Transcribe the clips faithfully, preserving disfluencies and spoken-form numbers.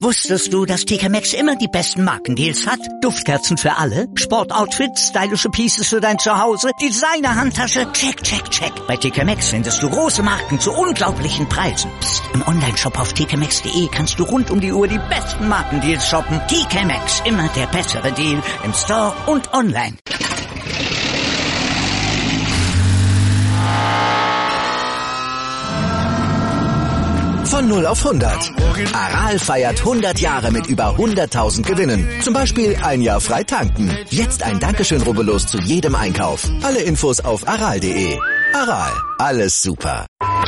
Wusstest du, dass T K Maxx immer die besten Markendeals hat? Duftkerzen für alle, Sportoutfits, stylische Pieces für dein Zuhause, Designer-Handtasche, check, check, check. Bei T K Maxx findest du große Marken zu unglaublichen Preisen. Psst. Im Onlineshop auf t k maxx punkt d e kannst du rund um die Uhr die besten Markendeals shoppen. T K Maxx, immer der bessere Deal im Store und online. Von null auf hundert. Aral feiert hundert Jahre mit über hunderttausend Gewinnen. Zum Beispiel ein Jahr frei tanken. Jetzt ein Dankeschön, rubbellos zu jedem Einkauf. Alle Infos auf aral punkt de. Aral, alles super.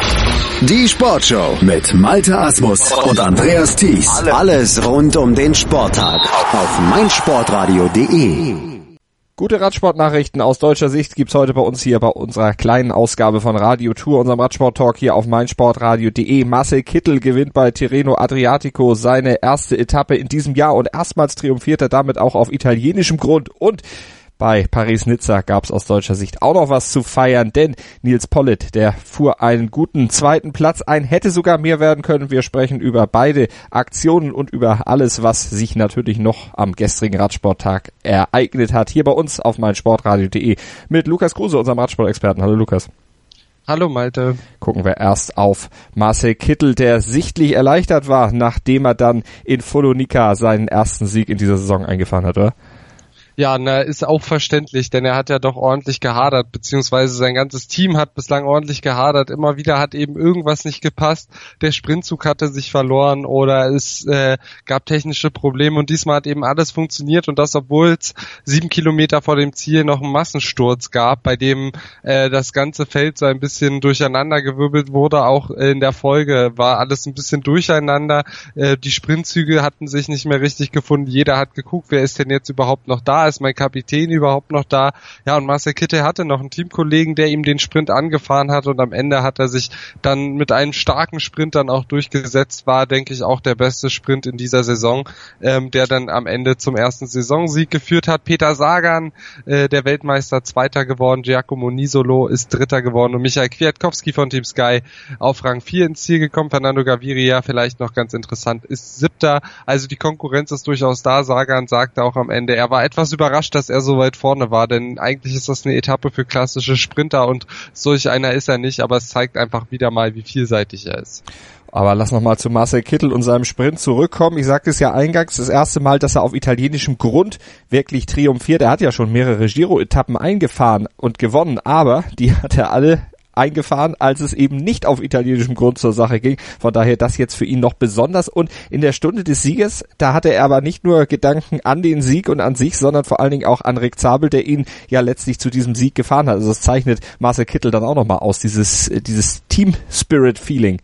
Die Sportshow mit Malte Asmus und Andreas Thies. Alles rund um den Sporttag auf meinsportradio punkt de. Gute Radsportnachrichten aus deutscher Sicht gibt's heute bei uns hier bei unserer kleinen Ausgabe von Radio Tour, unserem Radsport-Talk hier auf meinsportradio punkt de. Marcel Kittel gewinnt bei Tirreno Adriatico seine erste Etappe in diesem Jahr und erstmals triumphiert er damit auch auf italienischem Grund. Und bei Paris-Nizza gab's aus deutscher Sicht auch noch was zu feiern, denn Nils Politt, der fuhr einen guten zweiten Platz ein, hätte sogar mehr werden können. Wir sprechen über beide Aktionen und über alles, was sich natürlich noch am gestrigen Radsporttag ereignet hat. Hier bei uns auf meinsportradio punkt de mit Lukas Kruse, unserem Radsportexperten. Hallo Lukas. Hallo Malte. Gucken wir erst auf Marcel Kittel, der sichtlich erleichtert war, nachdem er dann in Follonica seinen ersten Sieg in dieser Saison eingefahren hat, oder? Ja, na, ist auch verständlich, denn er hat ja doch ordentlich gehadert, beziehungsweise sein ganzes Team hat bislang ordentlich gehadert. Immer wieder hat eben irgendwas nicht gepasst. Der Sprintzug hatte sich verloren oder es äh, gab technische Probleme und diesmal hat eben alles funktioniert und das, obwohl es sieben Kilometer vor dem Ziel noch einen Massensturz gab, bei dem äh, das ganze Feld so ein bisschen durcheinandergewirbelt wurde. Auch in der Folge war alles ein bisschen durcheinander. Äh, die Sprintzüge hatten sich nicht mehr richtig gefunden. Jeder hat geguckt, wer ist denn jetzt überhaupt noch da? Ist mein Kapitän überhaupt noch da? Ja, und Marcel Kittel hatte noch einen Teamkollegen, der ihm den Sprint angefahren hat und am Ende hat er sich dann mit einem starken Sprint dann auch durchgesetzt, war, denke ich, auch der beste Sprint in dieser Saison, ähm, der dann am Ende zum ersten Saisonsieg geführt hat. Peter Sagan, äh, der Weltmeister, Zweiter geworden, Giacomo Nisolo ist Dritter geworden und Michael Kwiatkowski von Team Sky auf Rang vier ins Ziel gekommen. Fernando Gaviria, vielleicht noch ganz interessant, ist Siebter. Also die Konkurrenz ist durchaus da. Sagan sagte auch am Ende, er war etwas überrascht, dass er so weit vorne war, denn eigentlich ist das eine Etappe für klassische Sprinter und solch einer ist er nicht, aber es zeigt einfach wieder mal, wie vielseitig er ist. Aber lass noch mal zu Marcel Kittel und seinem Sprint zurückkommen. Ich sagte es ja eingangs, das erste Mal, dass er auf italienischem Grund wirklich triumphiert. Er hat ja schon mehrere Giro-Etappen eingefahren und gewonnen, aber die hat er alle eingefahren, als es eben nicht auf italienischem Grund zur Sache ging. Von daher das jetzt für ihn noch besonders. Und in der Stunde des Sieges, da hatte er aber nicht nur Gedanken an den Sieg und an sich, sondern vor allen Dingen auch an Rick Zabel, der ihn ja letztlich zu diesem Sieg gefahren hat. Also das zeichnet Marcel Kittel dann auch nochmal aus, dieses, dieses Team-Spirit-Feeling.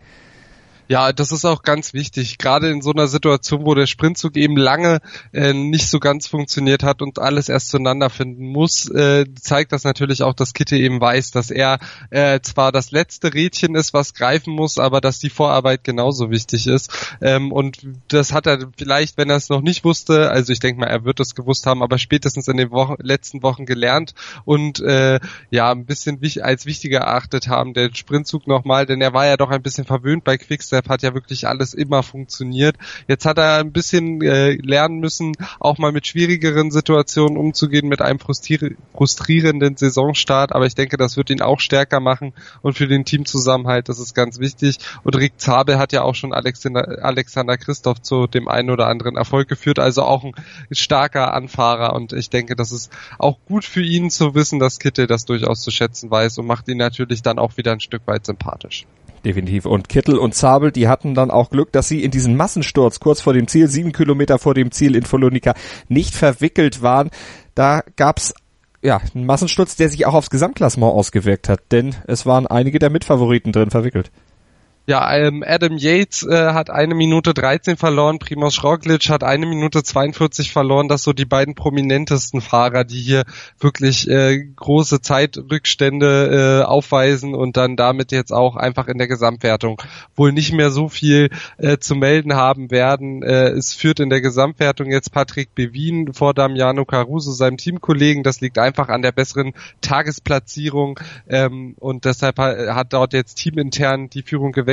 Ja, das ist auch ganz wichtig, gerade in so einer Situation, wo der Sprintzug eben lange äh, nicht so ganz funktioniert hat und alles erst zueinander finden muss, äh, zeigt das natürlich auch, dass Kittel eben weiß, dass er äh, zwar das letzte Rädchen ist, was greifen muss, aber dass die Vorarbeit genauso wichtig ist. Ähm, und das hat er vielleicht, wenn er es noch nicht wusste, also ich denke mal, er wird es gewusst haben, aber spätestens in den Wochen, letzten Wochen gelernt und äh, ja, ein bisschen wich- als wichtiger erachtet haben, der Sprintzug nochmal, denn er war ja doch ein bisschen verwöhnt bei Quickstep, hat ja wirklich alles immer funktioniert. Jetzt hat er ein bisschen äh, lernen müssen, auch mal mit schwierigeren Situationen umzugehen, mit einem frustrier- frustrierenden Saisonstart, aber ich denke, das wird ihn auch stärker machen und für den Teamzusammenhalt, das ist ganz wichtig. Und Rick Zabel hat ja auch schon Alexander, Alexander Kristoff zu dem einen oder anderen Erfolg geführt, also auch ein starker Anfahrer und ich denke, das ist auch gut für ihn zu wissen, dass Kittel das durchaus zu schätzen weiß und macht ihn natürlich dann auch wieder ein Stück weit sympathisch. Definitiv. Und Kittel und Zabel, die hatten dann auch Glück, dass sie in diesen Massensturz kurz vor dem Ziel, sieben Kilometer vor dem Ziel in Follonica, nicht verwickelt waren. Da gab's ja einen Massensturz, der sich auch aufs Gesamtklassement ausgewirkt hat, denn es waren einige der Mitfavoriten drin verwickelt. Ja, ähm, Adam Yates äh, hat eine Minute dreizehn verloren, Primož Roglič hat eine Minute zweiundvierzig verloren. Das so die beiden prominentesten Fahrer, die hier wirklich äh, große Zeitrückstände äh, aufweisen und dann damit jetzt auch einfach in der Gesamtwertung wohl nicht mehr so viel äh, zu melden haben werden. Äh, es führt in der Gesamtwertung jetzt Patrick Bevin vor Damiano Caruso, seinem Teamkollegen. Das liegt einfach an der besseren Tagesplatzierung ähm, und deshalb hat, hat dort jetzt teamintern die Führung gewechselt.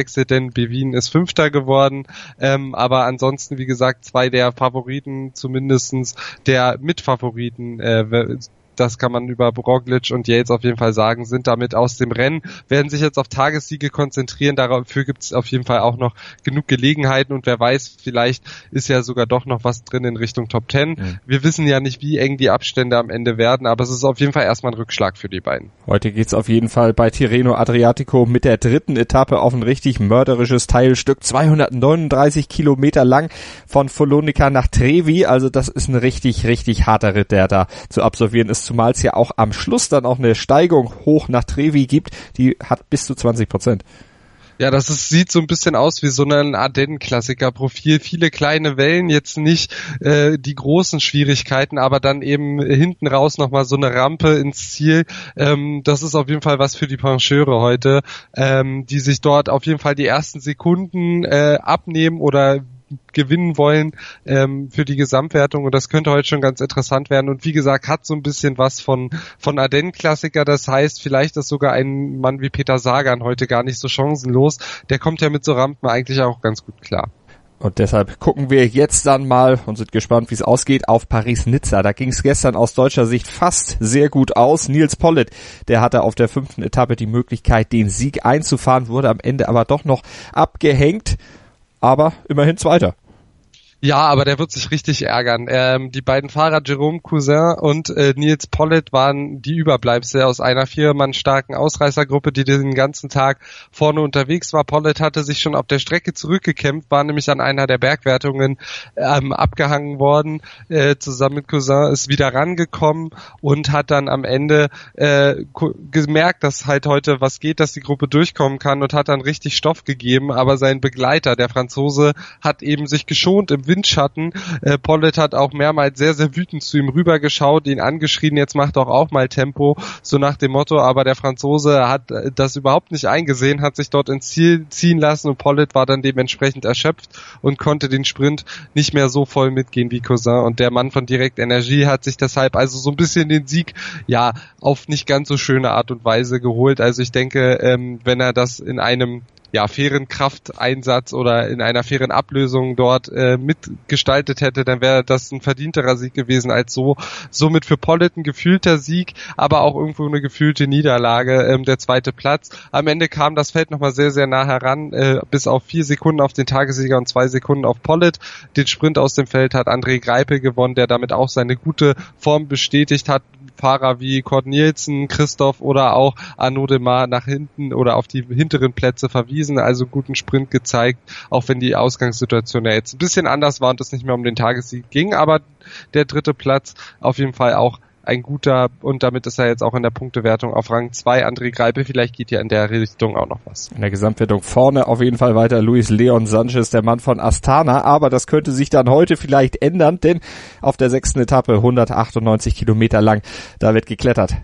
gewechselt, denn Bevin ist Fünfter geworden. Ähm, aber ansonsten, wie gesagt, zwei der Favoriten, zumindestens der Mitfavoriten, äh, das kann man über Roglic und Yates auf jeden Fall sagen, sind damit aus dem Rennen, werden sich jetzt auf Tagessiege konzentrieren, dafür gibt es auf jeden Fall auch noch genug Gelegenheiten und wer weiß, vielleicht ist ja sogar doch noch was drin in Richtung Top Ten. Mhm. Wir wissen ja nicht, wie eng die Abstände am Ende werden, aber es ist auf jeden Fall erstmal ein Rückschlag für die beiden. Heute geht's auf jeden Fall bei Tirreno Adriatico mit der dritten Etappe auf ein richtig mörderisches Teilstück, zweihundertneununddreißig Kilometer lang von Follonica nach Trevi, also das ist ein richtig, richtig harter Ritt, der da zu absolvieren ist, zumal es ja auch am Schluss dann auch eine Steigung hoch nach Trevi gibt, die hat bis zu zwanzig Prozent. Ja, das ist, sieht so ein bisschen aus wie so ein Ardennen-Klassiker-Profil. Viele kleine Wellen, jetzt nicht äh, die großen Schwierigkeiten, aber dann eben hinten raus nochmal so eine Rampe ins Ziel. Ähm, das ist auf jeden Fall was für die Pencheure heute, ähm, die sich dort auf jeden Fall die ersten Sekunden äh, abnehmen oder gewinnen wollen ähm, für die Gesamtwertung und das könnte heute schon ganz interessant werden und wie gesagt, hat so ein bisschen was von von Ardennen-Klassiker, das heißt, vielleicht ist sogar ein Mann wie Peter Sagan heute gar nicht so chancenlos, der kommt ja mit so Rampen eigentlich auch ganz gut klar. Und deshalb gucken wir jetzt dann mal und sind gespannt, wie es ausgeht, auf Paris-Nizza. Da ging es gestern aus deutscher Sicht fast sehr gut aus. Nils Politt, der hatte auf der fünften Etappe die Möglichkeit, den Sieg einzufahren, wurde am Ende aber doch noch abgehängt, aber immerhin Zweiter. Ja, aber der wird sich richtig ärgern. Ähm, die beiden Fahrer Jérôme Cousin und äh, Nils Politt waren die Überbleibsel aus einer viermann starken Ausreißergruppe, die den ganzen Tag vorne unterwegs war. Politt hatte sich schon auf der Strecke zurückgekämpft, war nämlich an einer der Bergwertungen ähm, abgehangen worden. Äh, zusammen mit Cousin ist wieder rangekommen und hat dann am Ende äh, gemerkt, dass halt heute was geht, dass die Gruppe durchkommen kann und hat dann richtig Stoff gegeben. Aber sein Begleiter, der Franzose, hat eben sich geschont im Windschatten. Äh, Politt hat auch mehrmals sehr, sehr wütend zu ihm rübergeschaut, ihn angeschrien, jetzt macht doch auch mal Tempo, so nach dem Motto, aber der Franzose hat das überhaupt nicht eingesehen, hat sich dort ins Ziel ziehen lassen und Politt war dann dementsprechend erschöpft und konnte den Sprint nicht mehr so voll mitgehen wie Cousin und der Mann von Direct Energie hat sich deshalb also so ein bisschen den Sieg, ja, auf nicht ganz so schöne Art und Weise geholt. Also ich denke, ähm, wenn er das in einem ja, fairen Krafteinsatz oder in einer fairen Ablösung dort äh, mitgestaltet hätte, dann wäre das ein verdienterer Sieg gewesen als so. Somit für Politt ein gefühlter Sieg, aber auch irgendwo eine gefühlte Niederlage, ähm, der zweite Platz. Am Ende kam das Feld nochmal sehr, sehr nah heran, äh, bis auf vier Sekunden auf den Tagessieger und zwei Sekunden auf Politt. Den Sprint aus dem Feld hat André Greipel gewonnen, der damit auch seine gute Form bestätigt hat. Fahrer wie Cord Nielsen, Christoph oder auch Arnaud Démare nach hinten oder auf die hinteren Plätze verwiesen, also guten Sprint gezeigt, auch wenn die Ausgangssituation ja jetzt ein bisschen anders war und es nicht mehr um den Tagessieg ging, aber der dritte Platz auf jeden Fall auch ein guter und damit ist er jetzt auch in der Punktewertung auf Rang zwei. André Greipel, vielleicht geht ja in der Richtung auch noch was. In der Gesamtwertung vorne auf jeden Fall weiter Luis Leon Sanchez, der Mann von Astana, aber das könnte sich dann heute vielleicht ändern, denn auf der sechsten Etappe, hundertachtundneunzig Kilometer lang, da wird geklettert.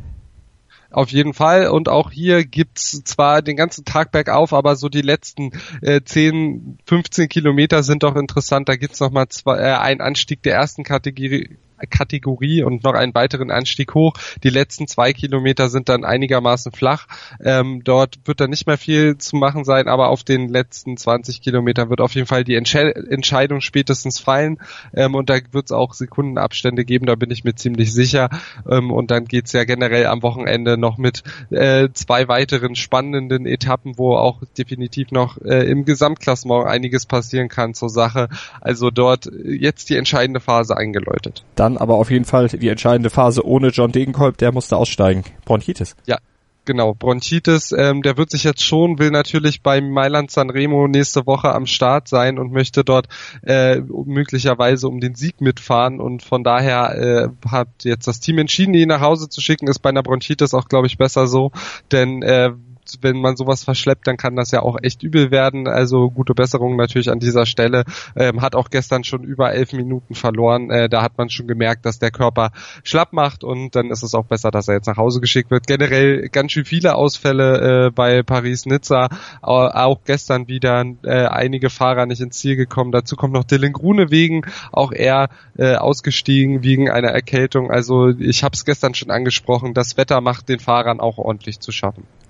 Auf jeden Fall und auch hier gibt's zwar den ganzen Tag bergauf, aber so die letzten äh, zehn, fünfzehn Kilometer sind doch interessant. Da gibt's noch mal zwei, äh, einen Anstieg der ersten Kategorie Kategorie und noch einen weiteren Anstieg hoch. Die letzten zwei Kilometer sind dann einigermaßen flach. Ähm, dort wird dann nicht mehr viel zu machen sein, aber auf den letzten zwanzig Kilometern wird auf jeden Fall die Entsche- Entscheidung spätestens fallen ähm, und da wird es auch Sekundenabstände geben, da bin ich mir ziemlich sicher. Ähm, und dann geht's ja generell am Wochenende noch mit äh, zwei weiteren spannenden Etappen, wo auch definitiv noch äh, im Gesamtklassement einiges passieren kann zur Sache. Also dort jetzt die entscheidende Phase eingeläutet. Dann aber auf jeden Fall die entscheidende Phase ohne John Degenkolb, der musste aussteigen. Bronchitis. Ja, genau, Bronchitis, ähm, der wird sich jetzt schon, will natürlich beim Mailand Sanremo nächste Woche am Start sein und möchte dort äh, möglicherweise um den Sieg mitfahren und von daher äh, hat jetzt das Team entschieden, ihn nach Hause zu schicken, ist bei einer Bronchitis auch, glaube ich, besser so, denn äh, wenn man sowas verschleppt, dann kann das ja auch echt übel werden. Also gute Besserung natürlich an dieser Stelle. Ähm, hat auch gestern schon über elf Minuten verloren. Äh, da hat man schon gemerkt, dass der Körper schlapp macht und dann ist es auch besser, dass er jetzt nach Hause geschickt wird. Generell ganz schön viele Ausfälle äh, bei Paris-Nizza. Auch gestern wieder äh, einige Fahrer nicht ins Ziel gekommen. Dazu kommt noch Dylan Groenewegen, auch er äh, ausgestiegen wegen einer Erkältung. Also ich habe es gestern schon angesprochen, das Wetter macht den Fahrern auch ordentlich zu schaffen. Also mal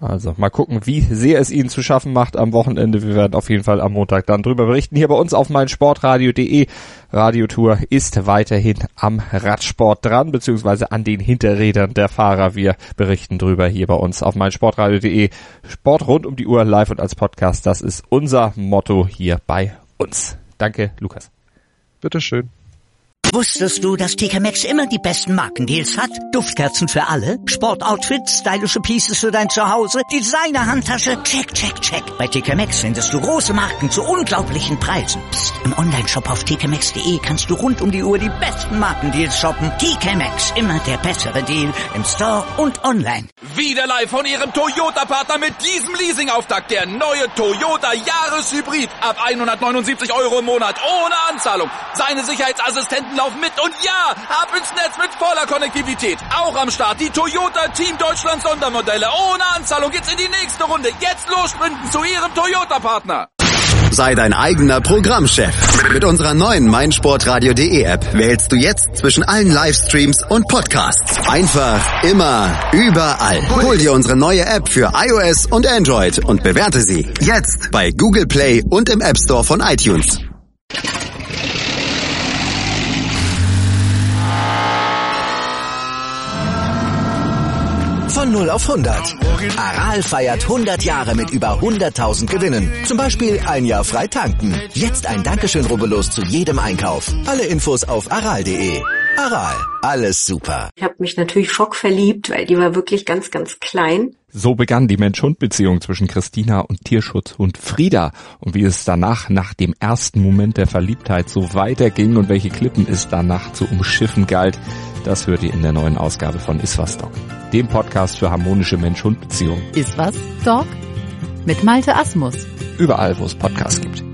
mal gucken, wie sehr es ihnen zu schaffen macht am Wochenende. Wir werden auf jeden Fall am Montag dann drüber berichten. Hier bei uns auf meinsportradio punkt de. Radiotour ist weiterhin am Radsport dran, beziehungsweise an den Hinterrädern der Fahrer. Wir berichten drüber hier bei uns auf meinsportradio punkt de. Sport rund um die Uhr, live und als Podcast. Das ist unser Motto hier bei uns. Danke, Lukas. Bitteschön. Wusstest du, dass T K Maxx immer die besten Markendeals hat? Duftkerzen für alle, Sportoutfits, stylische Pieces für dein Zuhause, Designer-Handtasche, check, check, check. Bei T K Maxx findest du große Marken zu unglaublichen Preisen. Psst. Im Onlineshop auf t k maxx punkt de kannst du rund um die Uhr die besten Markendeals shoppen. T K Maxx, immer der bessere Deal im Store und online. Wieder live von Ihrem Toyota-Partner mit diesem Leasing-Auftakt. Der neue Toyota Jahreshybrid. Ab hundertneunundsiebzig Euro im Monat ohne Anzahlung. Seine Sicherheitsassistenten laufen mit und ja, ab ins Netz mit voller Konnektivität. Auch am Start die Toyota Team Deutschland Sondermodelle. Ohne Anzahlung geht's in die nächste Runde. Jetzt los sprinten zu Ihrem Toyota-Partner. Sei dein eigener Programmchef. Mit unserer neuen meinsportradio punkt de App wählst du jetzt zwischen allen Livestreams und Podcasts. Einfach, immer, überall. Hol dir unsere neue App für iOS und Android und bewerte sie jetzt bei Google Play und im App Store von iTunes. Von null auf hundert. Aral feiert hundert Jahre mit über hunderttausend Gewinnen. Zum Beispiel ein Jahr frei tanken. Jetzt ein Dankeschön, rubbellos zu jedem Einkauf. Alle Infos auf aral punkt de. Aral, alles super. Ich habe mich natürlich schockverliebt, weil die war wirklich ganz, ganz klein. So begann die Mensch-Hund-Beziehung zwischen Christina und Tierschutzhund Frieda. Und wie es danach, nach dem ersten Moment der Verliebtheit, so weiterging und welche Klippen es danach zu umschiffen galt, das hört ihr in der neuen Ausgabe von Iswas Dog, dem Podcast für harmonische Mensch-Hund-Beziehungen. Iswas Dog mit Malte Asmus. Überall, wo es Podcasts gibt.